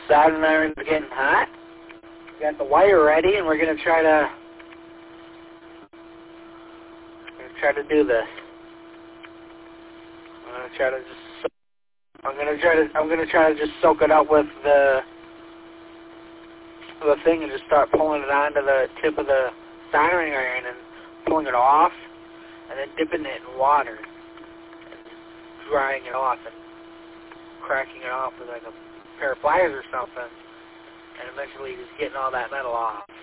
soldering iron's getting hot. We got the wire ready, and we're gonna try to do this. I'm gonna try to just soak it up with the thing and just start pulling it onto the tip of the soldering iron and pulling it off, and then dipping it in water and drying it off and cracking it off with like a pair of pliers or something, and eventually just getting all that metal off.